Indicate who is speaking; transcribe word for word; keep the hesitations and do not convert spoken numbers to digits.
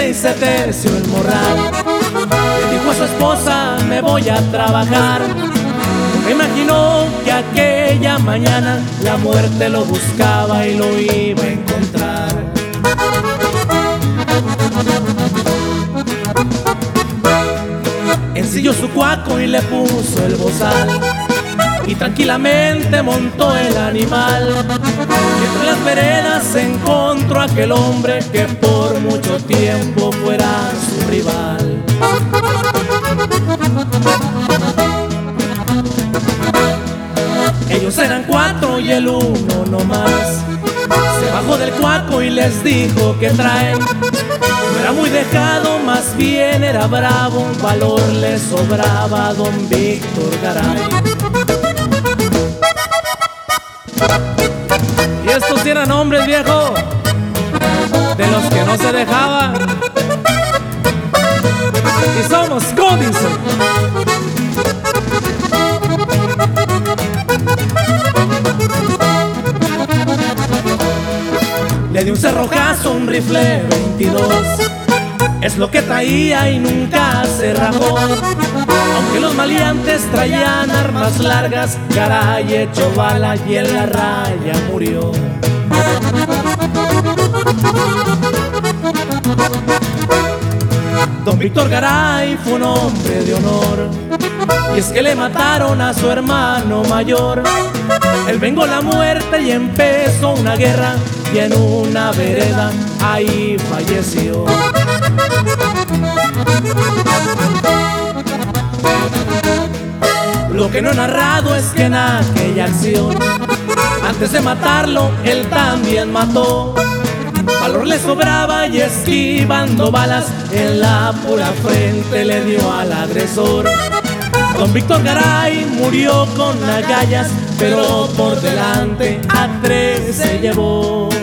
Speaker 1: y se terció el morral. Le dijo a su esposa: me voy a trabajar. Me imaginó que aquella mañana la muerte lo buscaba y lo iba a encontrar. Ensilló su cuaco y le puso el bozal, y tranquilamente montó el animal. Y entre las veredas encontró a aquel hombre que por mucho tiempo fuera su rival. Ellos eran cuatro y el uno no más. Se bajó del cuaco y les dijo: ¿qué traen? No era muy dejado, más bien era bravo. Valor le sobraba a don Víctor Garay. Y estos sí eran hombres, viejo, de los que no se dejaban. Y somos códices. Le dio un cerrojazo, un rifle veintidós, es lo que traía y nunca se rajó. Aunque los maleantes traían armas largas, Garay echó bala y en la raya murió. Don Víctor Garay fue un hombre de honor, y es que le mataron a su hermano mayor. Él vengó la muerte y empezó una guerra, y en una vereda ahí falleció. Lo que no he narrado es que en aquella acción, antes de matarlo, él también mató. Valor le sobraba y esquivando balas, en la pura frente le dio al agresor. Don Víctor Garay murió con agallas, pero por delante a tres se llevó.